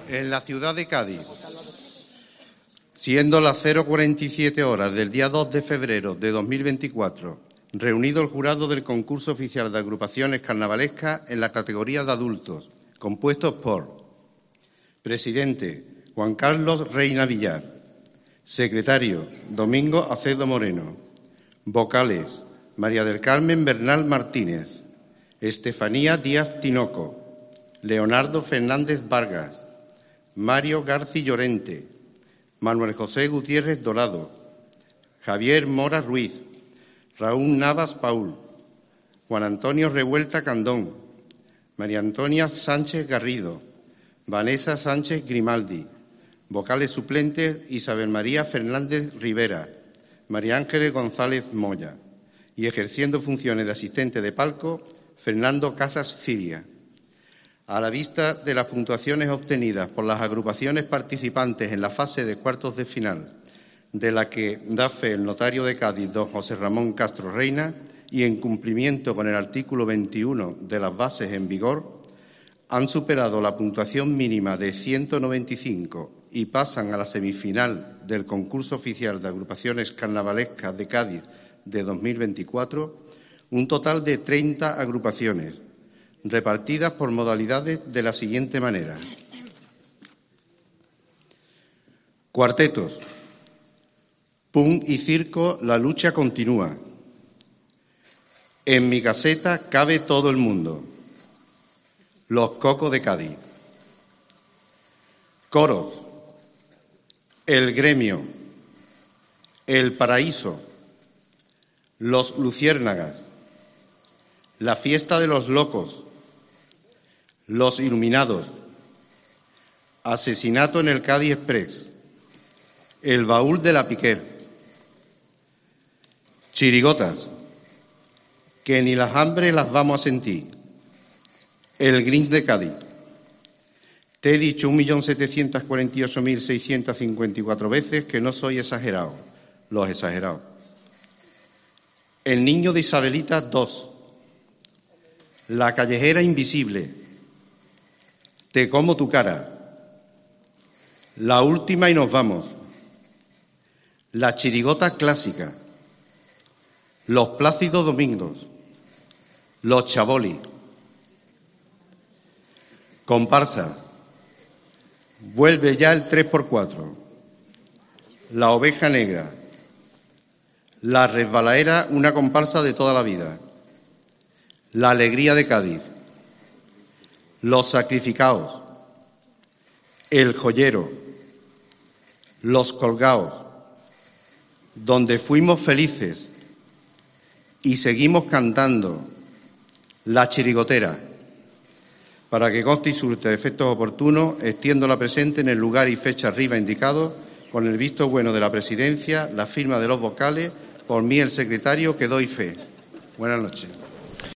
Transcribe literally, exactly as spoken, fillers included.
En la ciudad de Cádiz, siendo las cero cuarenta y siete horas del día dos de febrero de dos mil veinticuatro, reunido el jurado del concurso oficial de agrupaciones carnavalescas en la categoría de adultos, compuestos por presidente Juan Carlos Reina Villar, secretario Domingo Acedo Moreno, vocales María del Carmen Bernal Martínez, Estefanía Díaz Tinoco, Leonardo Fernández Vargas, Mario Garci Llorente, Manuel José Gutiérrez Dorado, Javier Mora Ruiz, Raúl Navas Paul, Juan Antonio Revuelta Candón, María Antonia Sánchez Garrido, Vanessa Sánchez Grimaldi, vocales suplentes Isabel María Fernández Rivera, María Ángeles González Moya y ejerciendo funciones de asistente de palco Fernando Casas Ciria. A la vista de las puntuaciones obtenidas por las agrupaciones participantes en la fase de cuartos de final, de la que da fe el notario de Cádiz, don José Ramón Castro Reina, y en cumplimiento con el artículo veintiuno de las bases en vigor, han superado la puntuación mínima de ciento noventa y cinco y pasan a la semifinal del concurso oficial de agrupaciones carnavalescas de Cádiz de dos mil veinticuatro, un total de treinta agrupaciones, repartidas por modalidades de la siguiente manera. Cuartetos. Punk y circo, la lucha continúa. En mi caseta cabe todo el mundo. Los Cocos de Cádiz. Coros. El Gremio. El Paraíso. Los Luciérnagas. La Fiesta de los Locos. Los Iluminados. Asesinato en el Cádiz Express. El Baúl de la Piquer. Chirigotas. Que ni las hambres las vamos a sentir. El Grinch de Cádiz. Te he dicho un millón setecientos cuarenta y ocho mil seiscientos cincuenta y cuatro veces que no soy exagerado. Los exagerados. El Niño de Isabelita dos. La Callejera Invisible. Te como tu cara. La Última y nos vamos. La Chirigota Clásica. Los Plácidos Domingos. Los Chabolis. Comparsa. Vuelve ya el tres por cuatro. La Oveja Negra. La Resbalaera, una comparsa de toda la vida. La Alegría de Cádiz. Los Sacrificados. El Joyero. Los Colgados. Donde fuimos felices y seguimos cantando. La Chirigotera. Para que conste y surte efectos oportunos, extiendo la presente en el lugar y fecha arriba indicados, con el visto bueno de la presidencia, la firma de los vocales, por mí el secretario, que doy fe. Buenas noches.